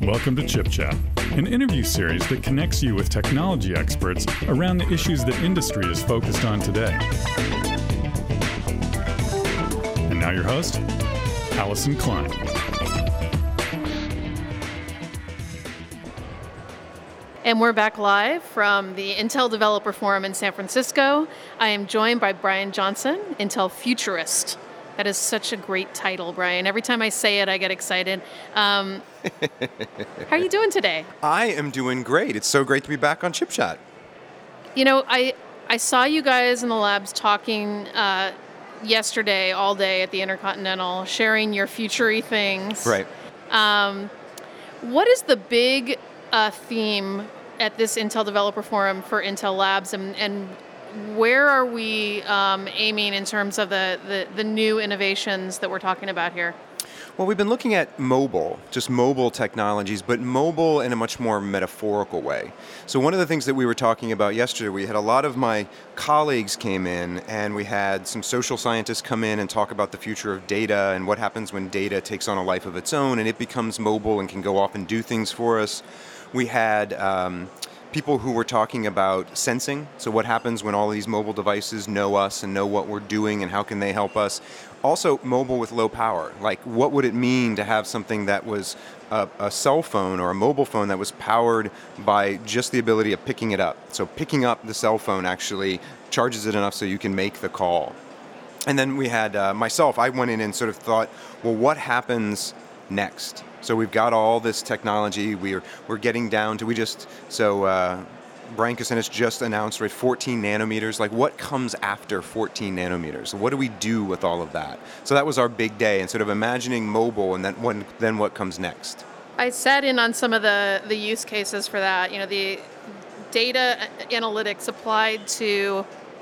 Welcome to Chip Chat, an interview series that connects you with technology experts around the issues that industry is focused on today. And now your host, Allison Klein. And we're back live from the Intel Developer Forum in San Francisco. I am joined by Brian Johnson, Intel Futurist. That is such a great title, Brian. Every time I say it, I get excited. How are you doing today? I am doing great. It's so great to be back on Chip Chat. You know, I saw you guys in the labs talking yesterday all day at the Intercontinental, sharing your future-y things. Right. What is the big theme at this Intel Developer Forum for Intel Labs, and where are we aiming in terms of the new innovations that we're talking about here? Well, we've been looking at mobile, just mobile technologies, but mobile in a much more metaphorical way. So one of the things that we were talking about yesterday, we had a lot of my colleagues came in, and we had some social scientists come in and talk about the future of data and what happens when data takes on a life of its own and it becomes mobile and can go off and do things for us. We had people who were talking about sensing, so what happens when all these mobile devices know us and know what we're doing and how can they help us. Also, mobile with low power, like what would it mean to have something that was a cell phone or a mobile phone that was powered by just the ability of picking it up. So picking up the cell phone actually charges it enough so you can make the call. And then we had myself, I went in and sort of thought, well, what happens next? So we've got all this technology. We're getting down to Brian Kucinich just announced 14 nanometers. Like, what comes after 14 nanometers? What do we do with all of that? So that was our big day, and sort of imagining mobile, and then what comes next. I sat in on some of the use cases for that. You know, the data analytics applied to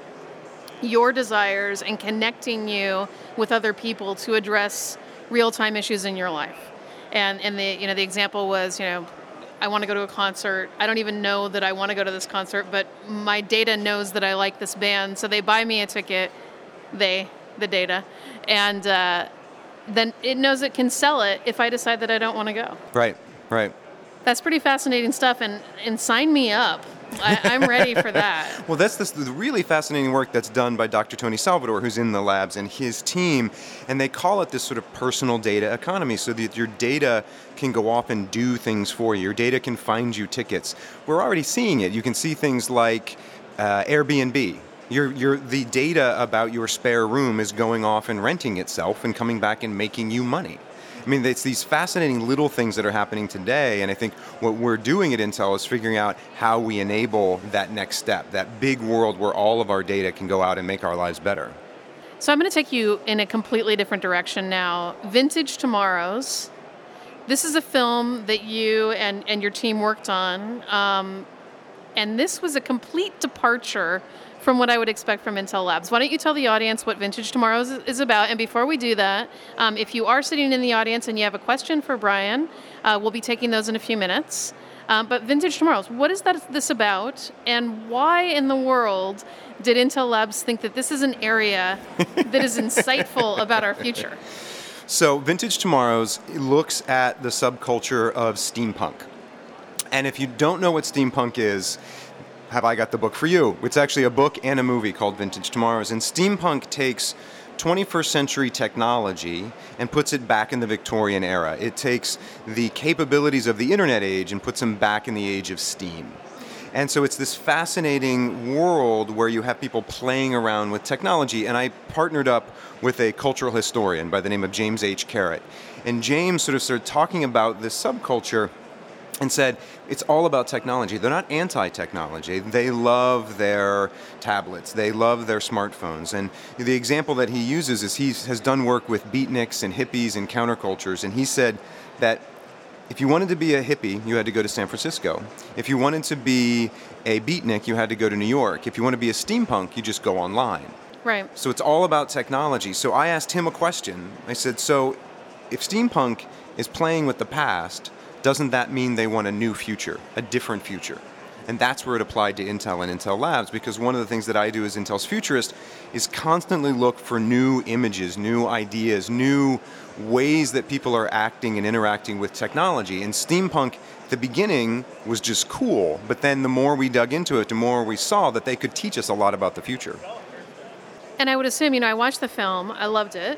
your desires and connecting you with other people to address real-time issues in your life. And the example was, I want to go to a concert. I don't even know that I want to go to this concert, but my data knows that I like this band, so they buy me a ticket, the data, and then it knows it can sell it if I decide that I don't want to go. Right. That's pretty fascinating stuff, and sign me up. I'm ready for that. Well, that's the really fascinating work that's done by Dr. Tony Salvador, who's in the labs, and his team, and they call it this sort of personal data economy, so that your data can go off and do things for you. Your data can find you tickets. We're already seeing it. You can see things like Airbnb. The data about your spare room is going off and renting itself and coming back and making you money. I mean, it's these fascinating little things that are happening today, and I think what we're doing at Intel is figuring out how we enable that next step, that big world where all of our data can go out and make our lives better. So I'm going to take you in a completely different direction now. Vintage Tomorrows. This is a film that you and your team worked on, and this was a complete departure from what I would expect from Intel Labs. Why don't you tell the audience what Vintage Tomorrows is about? And before we do that, if you are sitting in the audience and you have a question for Brian, we'll be taking those in a few minutes. But Vintage Tomorrows, what is this about? And why in the world did Intel Labs think that this is an area that is insightful about our future? So Vintage Tomorrows looks at the subculture of steampunk. And if you don't know what steampunk is, have I got the book for you? It's actually a book and a movie called Vintage Tomorrows. And steampunk takes 21st century technology and puts it back in the Victorian era. It takes the capabilities of the internet age and puts them back in the age of steam. And so it's this fascinating world where you have people playing around with technology. And I partnered up with a cultural historian by the name of James H. Carrott. And James sort of started talking about this subculture and said, it's all about technology. They're not anti-technology. They love their tablets. They love their smartphones. And the example that he uses is he has done work with beatniks and hippies and countercultures. And he said that if you wanted to be a hippie, you had to go to San Francisco. If you wanted to be a beatnik, you had to go to New York. If you want to be a steampunk, you just go online. Right. So it's all about technology. So I asked him a question. I said, so if steampunk is playing with the past, doesn't that mean they want a new future, a different future? And that's where it applied to Intel and Intel Labs, because one of the things that I do as Intel's futurist is constantly look for new images, new ideas, new ways that people are acting and interacting with technology. And steampunk, at the beginning, was just cool, but then the more we dug into it, the more we saw that they could teach us a lot about the future. And I would assume, I watched the film, I loved it,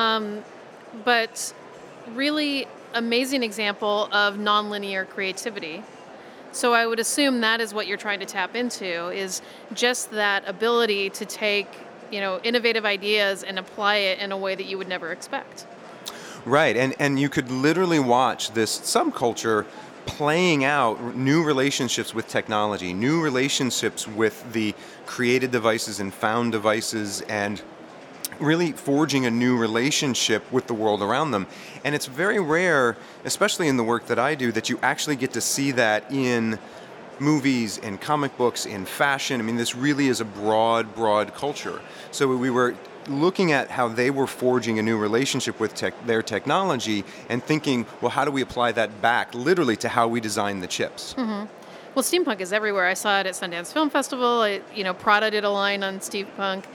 but really amazing example of nonlinear creativity. So I would assume that is what you're trying to tap into, is just that ability to take, innovative ideas and apply it in a way that you would never expect. Right, and you could literally watch this subculture playing out new relationships with technology, new relationships with the created devices and found devices, and really forging a new relationship with the world around them. And it's very rare, especially in the work that I do, that you actually get to see that in movies, in comic books, in fashion. I mean, this really is a broad culture. So we were looking at how they were forging a new relationship with their technology and thinking, well, how do we apply that back literally to how we design the chips? Mm-hmm. Well, steampunk is everywhere. I saw it at Sundance Film Festival. Prada did a line on steampunk.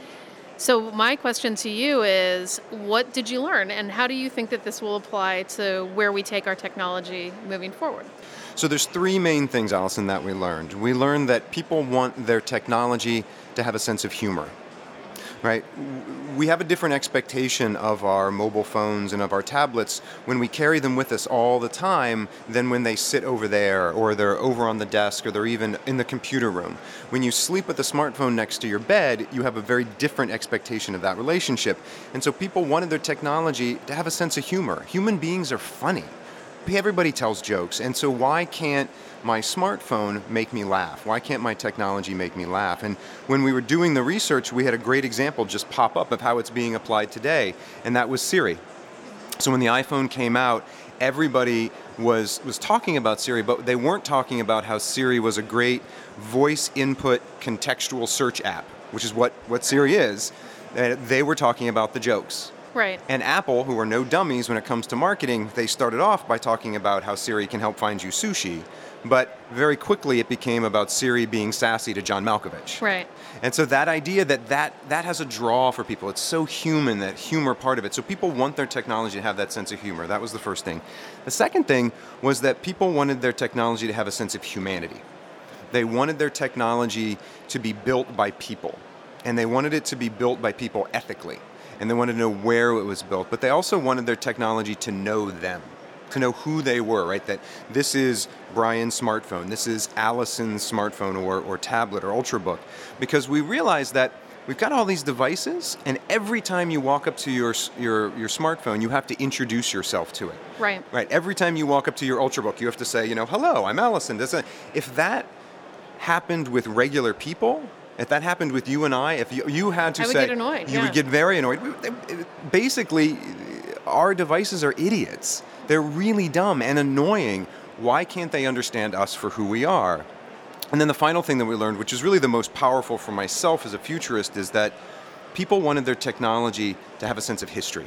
So my question to you is, what did you learn, and how do you think that this will apply to where we take our technology moving forward? So there's three main things, Allison, that we learned. We learned that people want their technology to have a sense of humor. Right? We have a different expectation of our mobile phones and of our tablets when we carry them with us all the time than when they sit over there, or they're over on the desk, or they're even in the computer room. When you sleep with a smartphone next to your bed, you have a very different expectation of that relationship. And so people wanted their technology to have a sense of humor. Human beings are funny. Everybody tells jokes, and so why can't my smartphone make me laugh? Why can't my technology make me laugh? And when we were doing the research, we had a great example just pop up of how it's being applied today, and that was Siri. So when the iPhone came out, everybody was talking about Siri, but they weren't talking about how Siri was a great voice input contextual search app, which is what Siri is. They were talking about the jokes. Right. And Apple, who are no dummies when it comes to marketing, they started off by talking about how Siri can help find you sushi. But very quickly it became about Siri being sassy to John Malkovich. Right. And so that idea that has a draw for people. It's so human, that humor part of it. So people want their technology to have that sense of humor. That was the first thing. The second thing was that people wanted their technology to have a sense of humanity. They wanted their technology to be built by people. And they wanted it to be built by people ethically. And they wanted to know where it was built, but they also wanted their technology to know them, to know who they were, right? That this is Brian's smartphone, this is Allison's smartphone or tablet or Ultrabook, because we realized that we've got all these devices, and every time you walk up to your smartphone, you have to introduce yourself to it. Right. Right. Every time you walk up to your Ultrabook, you have to say, hello, I'm Allison. If that happened with regular people, if that happened with you and I, if you had to I would say, get annoyed, you would get very annoyed. Basically, our devices are idiots. They're really dumb and annoying. Why can't they understand us for who we are? And then the final thing that we learned, which is really the most powerful for myself as a futurist, is that people wanted their technology to have a sense of history.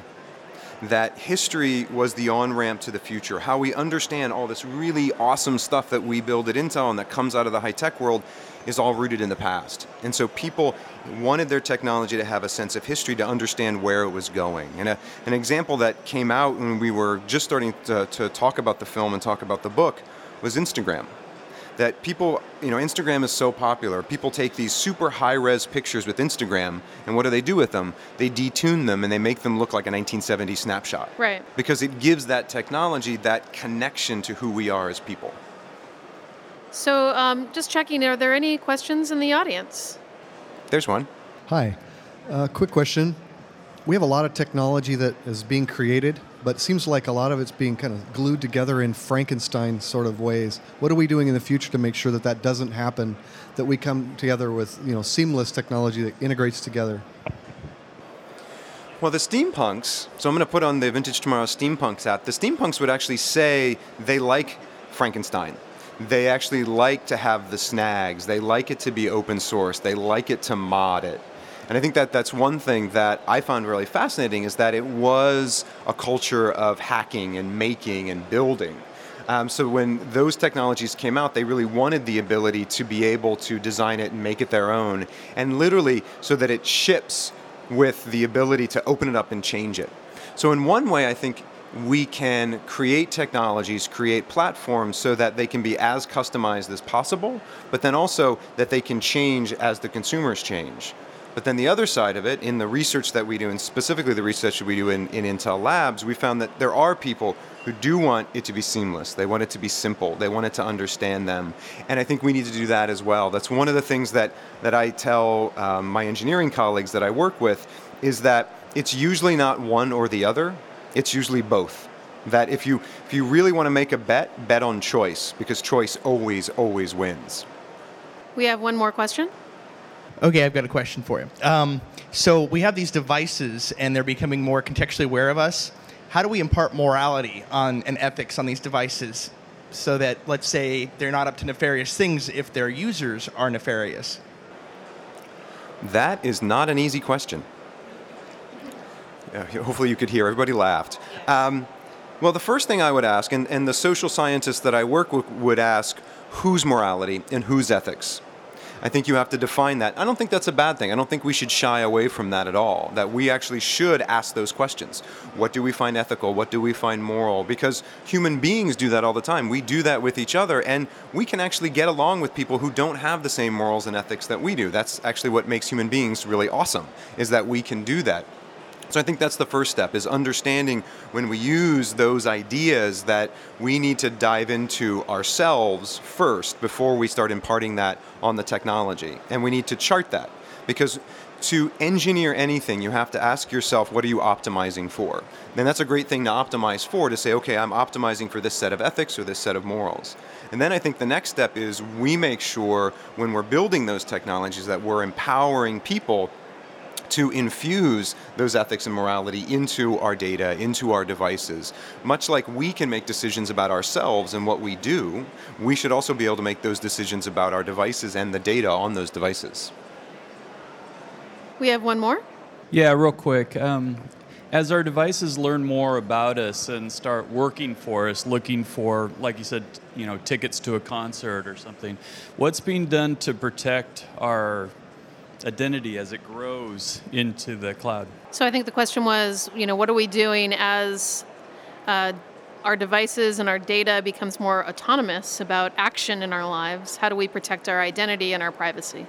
That history was the on-ramp to the future. How we understand all this really awesome stuff that we build at Intel and that comes out of the high-tech world is all rooted in the past. And so people wanted their technology to have a sense of history, to understand where it was going. And an example that came out when we were just starting to talk about the film and talk about the book was Instagram. That people, Instagram is so popular. People take these super high-res pictures with Instagram, and what do they do with them? They detune them and they make them look like a 1970s snapshot. Right. Because it gives that technology that connection to who we are as people. So just checking, are there any questions in the audience? There's one. Hi. Quick question. We have a lot of technology that is being created, but it seems like a lot of it's being kind of glued together in Frankenstein sort of ways. What are we doing in the future to make sure that that doesn't happen, that we come together with seamless technology that integrates together? Well, the steampunks, so I'm going to put on the Vintage Tomorrow Steampunks app, the steampunks would actually say they like Frankenstein. They actually like to have the snags. They like it to be open source. They like it to mod it. And I think that that's one thing that I found really fascinating, is that it was a culture of hacking and making and building. So when those technologies came out, they really wanted the ability to be able to design it and make it their own, and literally so that it ships with the ability to open it up and change it. So in one way, I think we can create technologies, create platforms so that they can be as customized as possible, but then also that they can change as the consumers change. But then the other side of it, in the research that we do, and specifically the research that we do in Intel Labs, we found that there are people who do want it to be seamless. They want it to be simple. They want it to understand them. And I think we need to do that as well. That's one of the things that I tell my engineering colleagues that I work with, is that it's usually not one or the other. It's usually both. That if you really want to make a bet on choice, because choice always, always wins. We have one more question. Okay, I've got a question for you. So we have these devices, and they're becoming more contextually aware of us. How do we impart morality and ethics on these devices so that, let's say, they're not up to nefarious things if their users are nefarious? That is not an easy question. Hopefully you could hear. Everybody laughed. Well, the first thing I would ask, and the social scientists that I work with would ask, whose morality and whose ethics? I think you have to define that. I don't think that's a bad thing. I don't think we should shy away from that at all, that we actually should ask those questions. What do we find ethical? What do we find moral? Because human beings do that all the time. We do that with each other, and we can actually get along with people who don't have the same morals and ethics that we do. That's actually what makes human beings really awesome, is that we can do that. So I think that's the first step, is understanding when we use those ideas that we need to dive into ourselves first before we start imparting that on the technology. And we need to chart that, because to engineer anything, you have to ask yourself, what are you optimizing for? And that's a great thing to optimize for, to say, okay, I'm optimizing for this set of ethics or this set of morals. And then I think the next step is we make sure when we're building those technologies that we're empowering people to infuse those ethics and morality into our data, into our devices. Much like we can make decisions about ourselves and what we do, we should also be able to make those decisions about our devices and the data on those devices. We have one more. Yeah, real quick. As our devices learn more about us and start working for us, looking for, like you said, tickets to a concert or something, what's being done to protect our identity as it grows into the cloud? So I think the question was, what are we doing as our devices and our data becomes more autonomous about action in our lives? How do we protect our identity and our privacy?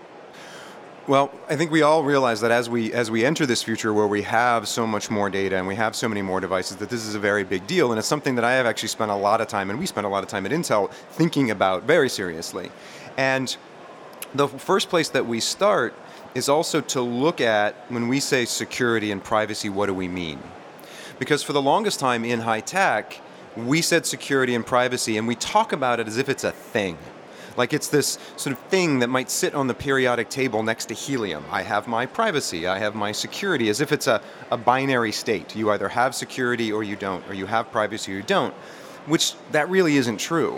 Well, I think we all realize that as we enter this future where we have so much more data and we have so many more devices, that this is a very big deal, and it's something that I have actually spent a lot of time, and we spent a lot of time at Intel thinking about very seriously. And the first place that we start is also to look at, when we say security and privacy, what do we mean? Because for the longest time in high tech, we said security and privacy, and we talk about it as if it's a thing. Like it's this sort of thing that might sit on the periodic table next to helium. I have my privacy, I have my security, as if it's a binary state. You either have security or you don't, or you have privacy or you don't, which that really isn't true.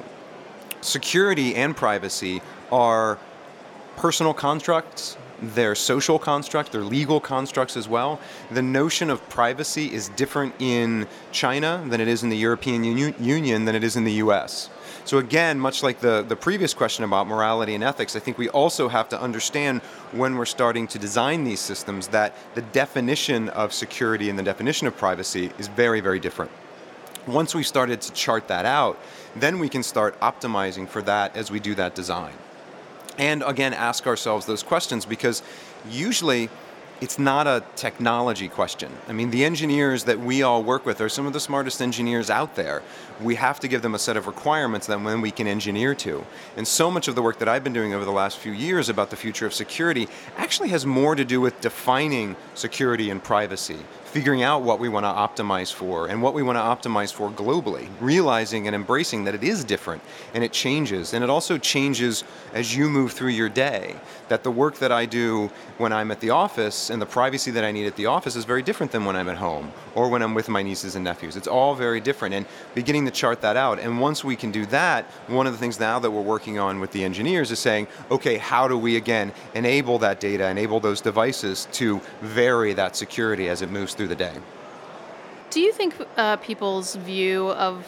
Security and privacy are personal constructs, they're social constructs, they're legal constructs as well. The notion of privacy is different in China than it is in the European Union than it is in the US. So again, much like the previous question about morality and ethics, I think we also have to understand when we're starting to design these systems that the definition of security and the definition of privacy is very, very different. Once we've started to chart that out, then we can start optimizing for that as we do that design. And again, ask ourselves those questions, because usually it's not a technology question. I mean, the engineers that we all work with are some of the smartest engineers out there. We have to give them a set of requirements that when we can engineer to. And so much of the work that I've been doing over the last few years about the future of security actually has more to do with defining security and privacy, figuring out what we want to optimize for and what we want to optimize for globally, realizing and embracing that it is different and it changes. And it also changes as you move through your day, that the work that I do when I'm at the office and the privacy that I need at the office is very different than when I'm at home or when I'm with my nieces and nephews. It's all very different, and beginning to chart that out. And once we can do that, one of the things now that we're working on with the engineers is saying, okay, how do we again enable that data, enable those devices to vary that security as it moves through the day? Do you think people's view of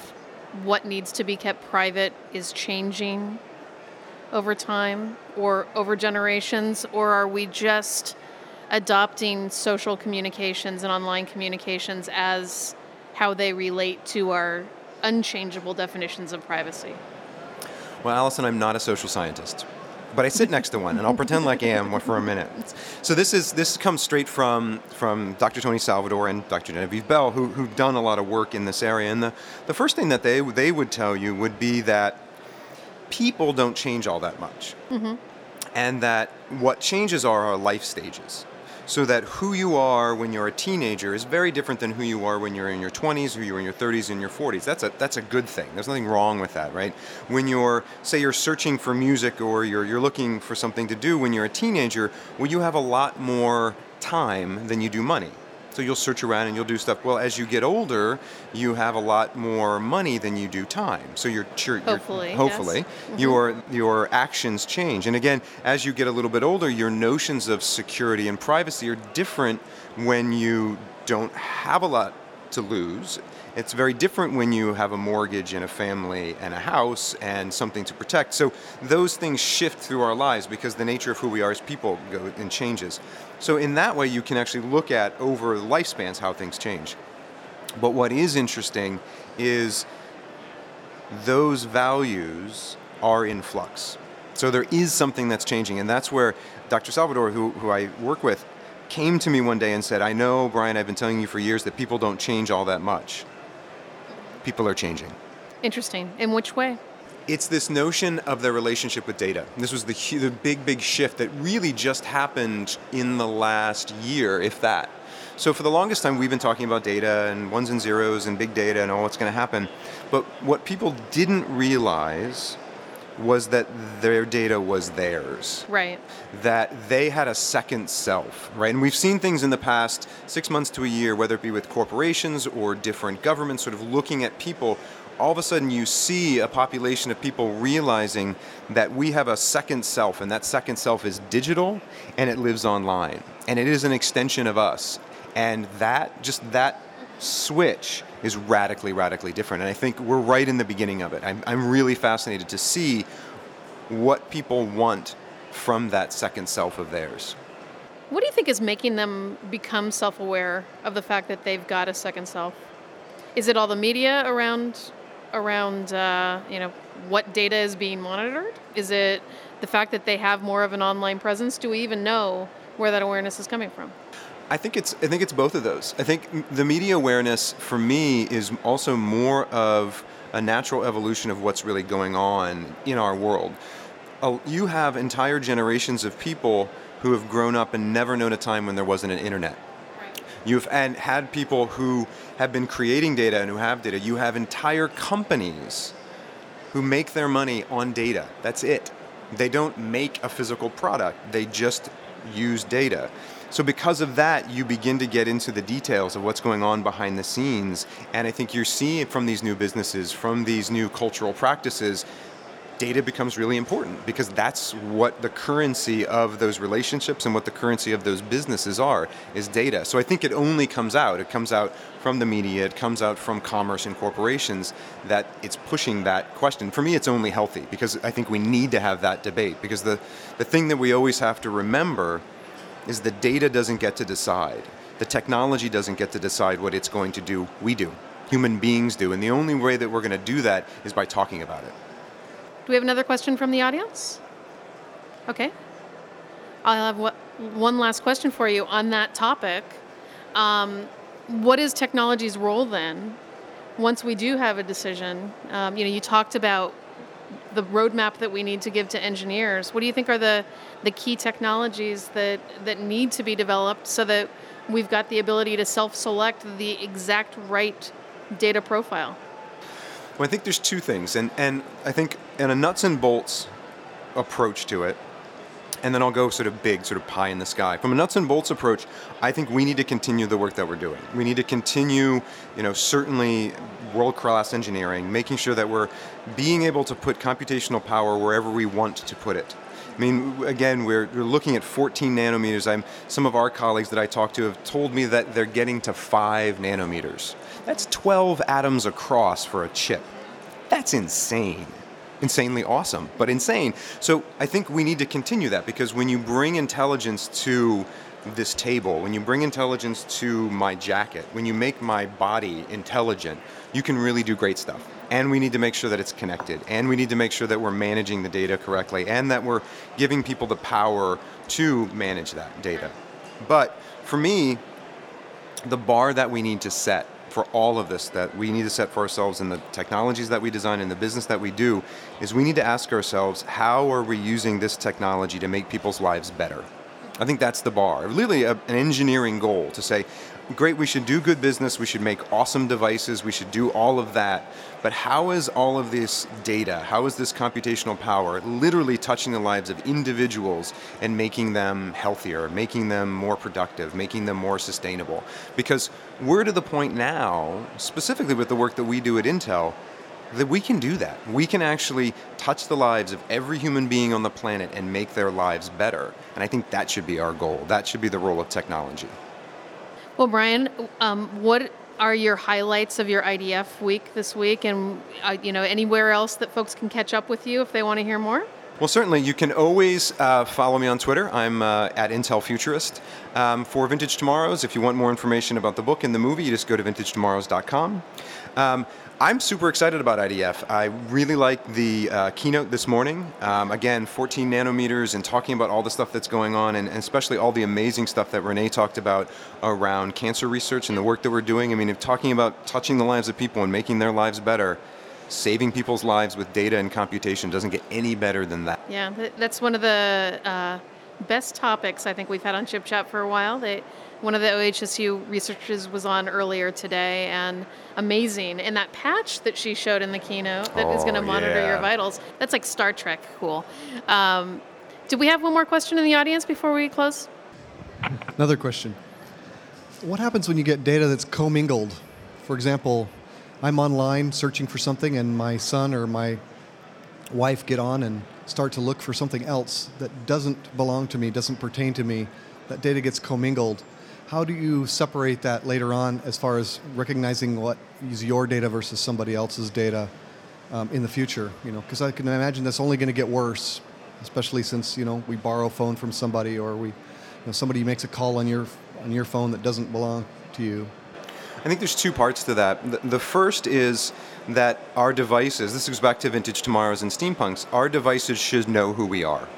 what needs to be kept private is changing over time or over generations, or are we just adopting social communications and online communications as how they relate to our unchangeable definitions of privacy? Well, Allison, I'm not a social scientist, but I sit next to one, and I'll pretend like I am for a minute. So this comes straight from Dr. Tony Salvador and Dr. Genevieve Bell, who've done a lot of work in this area. And the first thing that they would tell you would be that people don't change all that much, and that what changes are our life stages. So that who you are when you're a teenager is very different than who you are when you're in your 20s, who you are in your 30s, and your 40s. That's a good thing. There's nothing wrong with that, right? When you're searching for music or you're looking for something to do when you're a teenager, well, you have a lot more time than you do money. So you'll search around and you'll do stuff. Well, as you get older, you have a lot more money than you do time. So hopefully, yes. Your actions change. And again, as you get a little bit older, your notions of security and privacy are different when you don't have a lot to lose. It's very different when you have a mortgage and a family and a house and something to protect. So those things shift through our lives because the nature of who we are as people go and changes. So in that way, you can actually look at over lifespans how things change. But what is interesting is those values are in flux. So there is something that's changing, and that's where Dr. Salvador, who I work with, came to me one day and said, I know, Brian, I've been telling you for years that people don't change all that much. People are changing. Interesting. In which way? It's this notion of their relationship with data. This was the big shift that really just happened in the last year, if that. So for the longest time, we've been talking about data and ones and zeros and big data and all what's going to happen. But what people didn't realize was that their data was theirs. Right. That they had a second self, right? And we've seen things in the past 6 months to a year, whether it be with corporations or different governments sort of looking at people. All of a sudden you see a population of people realizing that we have a second self, and that second self is digital and it lives online. And it is an extension of us. And that switch is radically different. And I think we're right in the beginning of it. I'm really fascinated to see what people want from that second self of theirs. What do you think is making them become self-aware of the fact that they've got a second self? Is it all the media around what data is being monitored? Is it the fact that they have more of an online presence? Do we even know where that awareness is coming from? I think it's both of those. I think the media awareness for me is also more of a natural evolution of what's really going on in our world. You have entire generations of people who have grown up and never known a time when there wasn't an internet. Right. You've had people who have been creating data and who have data. You have entire companies who make their money on data. That's it. They don't make a physical product. They just use data. So because of that, you begin to get into the details of what's going on behind the scenes. And I think you're seeing from these new businesses, from these new cultural practices, data becomes really important because that's what the currency of those relationships and what the currency of those businesses are, is data. So I think it only comes out. It comes out from the media. It comes out from commerce and corporations that it's pushing that question. For me, it's only healthy because I think we need to have that debate because the thing that we always have to remember is the data doesn't get to decide. The technology doesn't get to decide what it's going to do. We do. Human beings do. And the only way that we're going to do that is by talking about it. Do we have another question from the audience? Okay. I'll have one last question for you on that topic. What is technology's role then once we do have a decision? You talked about the roadmap that we need to give to engineers. What do you think are the key technologies that need to be developed so that we've got the ability to self-select the exact right data profile? Well, I think there's two things, and I think in a nuts and bolts approach to it, and then I'll go sort of big, sort of pie in the sky. From a nuts and bolts approach, I think we need to continue the work that we're doing. We need to continue, certainly world-class engineering, making sure that we're being able to put computational power wherever we want to put it. I mean, again, we're looking at 14 nanometers. Some of our colleagues that I talked to have told me that they're getting to 5 nanometers. That's 12 atoms across for a chip. That's insane. Insanely awesome, but insane. So I think we need to continue that, because when you bring intelligence to this table, when you bring intelligence to my jacket, when you make my body intelligent, you can really do great stuff. And we need to make sure that it's connected, and we need to make sure that we're managing the data correctly, and that we're giving people the power to manage that data. But for me, the bar that we need to set for all of this, that we need to set for ourselves in the technologies that we design and the business that we do, is we need to ask ourselves, how are we using this technology to make people's lives better? I think that's the bar. Really an engineering goal to say, great, we should do good business, we should make awesome devices, we should do all of that, but how is all of this data, how is this computational power literally touching the lives of individuals and making them healthier, making them more productive, making them more sustainable? Because we're to the point now, specifically with the work that we do at Intel, that we can do that. We can actually touch the lives of every human being on the planet and make their lives better. And I think that should be our goal. That should be the role of technology. Well, Brian, what are your highlights of your IDF week this week, and anywhere else that folks can catch up with you if they want to hear more? Well, certainly. You can always follow me on Twitter. I'm at Intel Futurist. For Vintage Tomorrows, if you want more information about the book and the movie, you just go to vintagetomorrows.com. I'm super excited about IDF. I really like the keynote this morning. Again, 14 nanometers and talking about all the stuff that's going on, and especially all the amazing stuff that Renee talked about around cancer research and the work that we're doing. I mean, if talking about touching the lives of people and making their lives better, saving people's lives with data and computation doesn't get any better than that. Yeah, that's one of the best topics I think we've had on Chip Chat for a while. One of the OHSU researchers was on earlier today, and amazing. And that patch that she showed in the keynote that is going to monitor your vitals, that's like Star Trek cool. Do we have one more question in the audience before we close? Another question. What happens when you get data that's commingled? For example, I'm online searching for something, and my son or my wife get on and start to look for something else that doesn't belong to me, doesn't pertain to me. That data gets commingled. How do you separate that later on as far as recognizing what is your data versus somebody else's data in the future? Because I can imagine that's only going to get worse, especially since we borrow a phone from somebody, or somebody makes a call on your phone that doesn't belong to you. I think there's two parts to that. The first is that our devices, this goes back to Vintage Tomorrows and Steampunks, our devices should know who we are.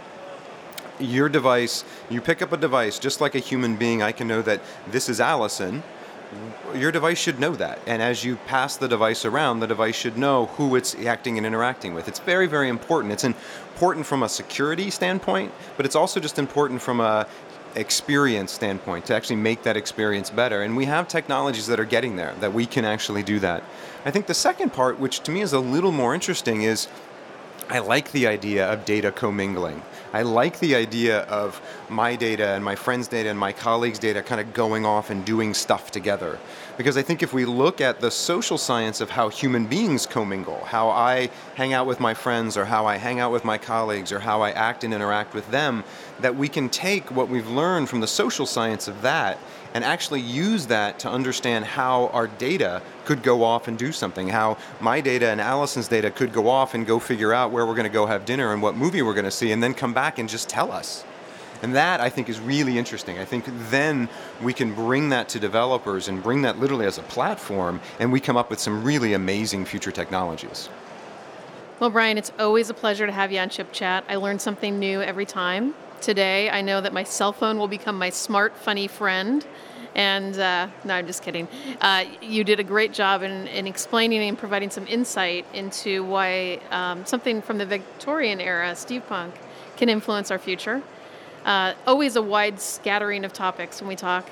Your device, you pick up a device, just like a human being, I can know that this is Allison. Your device should know that. And as you pass the device around, the device should know who it's acting and interacting with. It's very, very important. It's important from a security standpoint, but it's also just important from a experience standpoint to actually make that experience better. And we have technologies that are getting there, that we can actually do that. I think the second part, which to me is a little more interesting, is I like the idea of data commingling. I like the idea of my data and my friend's data and my colleagues' data kind of going off and doing stuff together. Because I think if we look at the social science of how human beings commingle, how I hang out with my friends or how I hang out with my colleagues or how I act and interact with them, that we can take what we've learned from the social science of that and actually use that to understand how our data could go off and do something, how my data and Allison's data could go off and go figure out where we're going to go have dinner and what movie we're going to see, and then come back and just tell us. And that, I think, is really interesting. I think then we can bring that to developers and bring that literally as a platform, and we come up with some really amazing future technologies. Well, Brian, it's always a pleasure to have you on Chip Chat. I learn something new every time. Today, I know that my cell phone will become my smart, funny friend. And no, I'm just kidding. You did a great job in explaining and providing some insight into why something from the Victorian era, steampunk, can influence our future. Always a wide scattering of topics when we talk.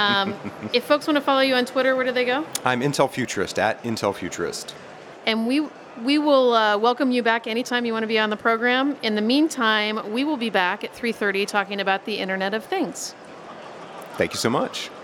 If folks want to follow you on Twitter, where do they go? I'm Intel Futurist, at Intel Futurist. And we will welcome you back anytime you want to be on the program. In the meantime, we will be back at 3:30 talking about the Internet of Things. Thank you so much.